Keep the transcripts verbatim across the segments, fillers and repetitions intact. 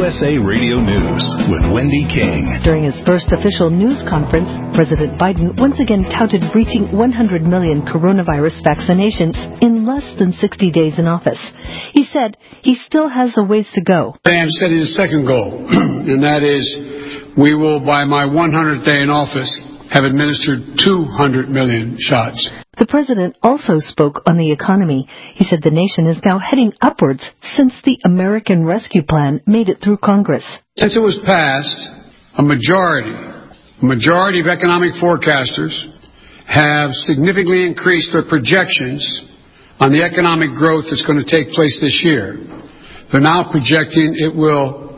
U S A Radio News with Wendy King. During his first official news conference, President Biden once again touted reaching one hundred million coronavirus vaccinations in less than sixty days in office. He said he still has a ways to go. I am setting a second goal, and that is we will, by my one hundredth day in office, have administered two hundred million shots. The president also spoke on the economy. He said the nation is now heading upwards since the American Rescue Plan made it through Congress. Since it was passed, a majority, a majority of economic forecasters have significantly increased their projections on the economic growth that's going to take place this year. They're now projecting it will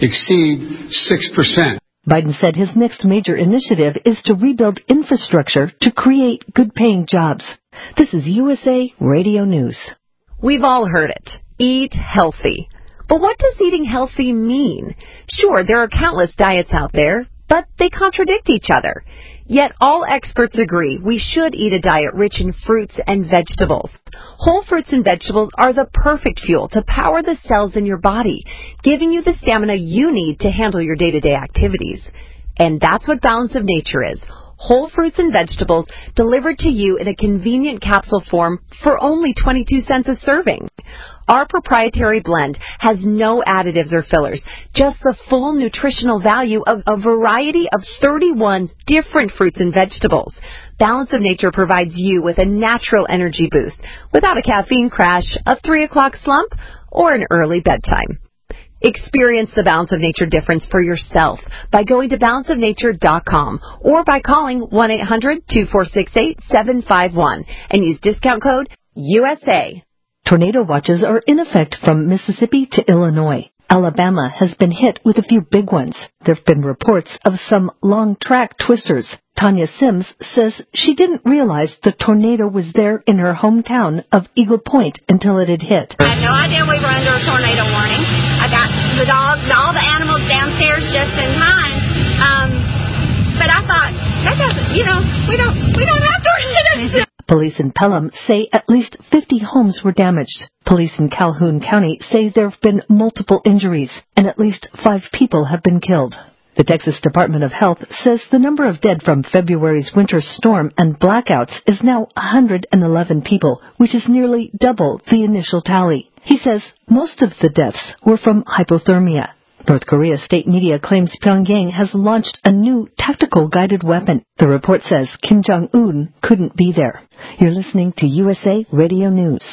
exceed six percent. Biden said his next major initiative is to rebuild infrastructure to create good-paying jobs. This is U S A Radio News. We've all heard it. Eat healthy. But what does eating healthy mean? Sure, there are countless diets out there, but they contradict each other. Yet all experts agree we should eat a diet rich in fruits and vegetables. Whole fruits and vegetables are the perfect fuel to power the cells in your body, giving you the stamina you need to handle your day-to-day activities. And that's what Balance of Nature is. Whole fruits and vegetables delivered to you in a convenient capsule form for only twenty-two cents a serving. Our proprietary blend has no additives or fillers, just the full nutritional value of a variety of thirty-one different fruits and vegetables. Balance of Nature provides you with a natural energy boost without a caffeine crash, a three o'clock slump, or an early bedtime. Experience the Balance of Nature difference for yourself by going to balance of nature dot com or by calling one eight hundred two four six eight seven five one and use discount code U S A. Tornado watches are in effect from Mississippi to Illinois. Alabama has been hit with a few big ones. There have been reports of some long-track twisters. Tanya Sims says she didn't realize the tornado was there in her hometown of Eagle Point until it had hit. I had no idea we were under a tornado warning. I got the dogs, all the animals downstairs just in time. Um, but I thought, that doesn't, you know, we don't, we don't have tornadoes. Police in Pelham say at least fifty homes were damaged. Police in Calhoun County say there have been multiple injuries, and at least five people have been killed. The Texas Department of Health says the number of dead from February's winter storm and blackouts is now one hundred eleven people, which is nearly double the initial tally. He says most of the deaths were from hypothermia. North Korea state media claims Pyongyang has launched a new tactical guided weapon. The report says Kim Jong-un couldn't be there. You're listening to U S A Radio News.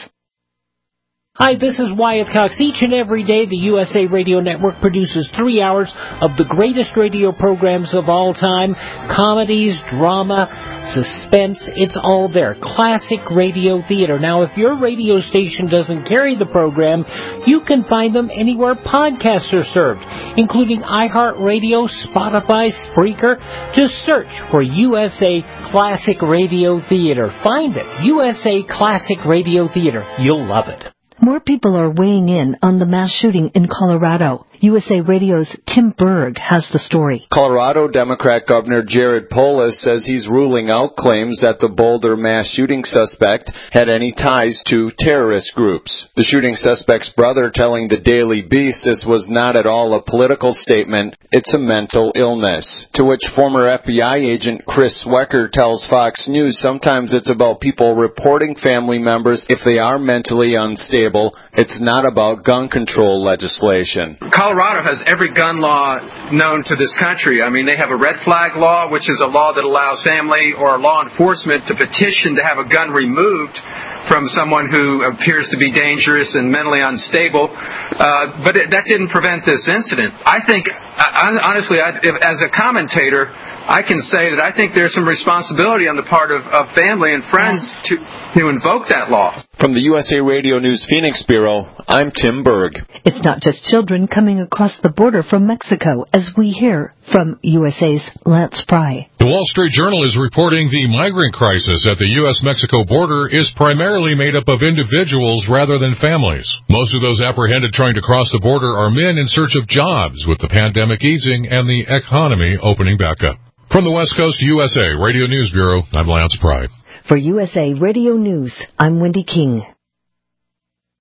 Hi, this is Wyatt Cox. Each and every day, the U S A Radio Network produces three hours of the greatest radio programs of all time. Comedies, drama, suspense, it's all there. Classic radio theater. Now, if your radio station doesn't carry the program, you can find them anywhere podcasts are served, including iHeartRadio, Spotify, Spreaker. Just search for U S A Classic Radio Theater. Find it. U S A Classic Radio Theater. You'll love it. More people are weighing in on the mass shooting in Colorado. U S A Radio's Tim Berg has the story. Colorado Democrat Governor Jared Polis says he's ruling out claims that the Boulder mass shooting suspect had any ties to terrorist groups. The shooting suspect's brother telling the Daily Beast this was not at all a political statement, it's a mental illness. To which former F B I agent Chris Swecker tells Fox News sometimes it's about people reporting family members if they are mentally unstable. It's not about gun control legislation. Colorado has every gun law known to this country. I mean, they have a red flag law, which is a law that allows family or law enforcement to petition to have a gun removed from someone who appears to be dangerous and mentally unstable. Uh, but it, that didn't prevent this incident. I think, I, honestly, I, if, as a commentator, I can say that I think there's some responsibility on the part of, of family and friends to, to invoke that law. From the U S A Radio News Phoenix Bureau, I'm Tim Berg. It's not just children coming across the border from Mexico, as we hear from U S A's Lance Pry. The Wall Street Journal is reporting the migrant crisis at the U S Mexico border is primarily made up of individuals rather than families. Most of those apprehended trying to cross the border are men in search of jobs, with the pandemic easing and the economy opening back up. From the West Coast U S A Radio News Bureau, I'm Lance Pry. For U S A Radio News, I'm Wendy King.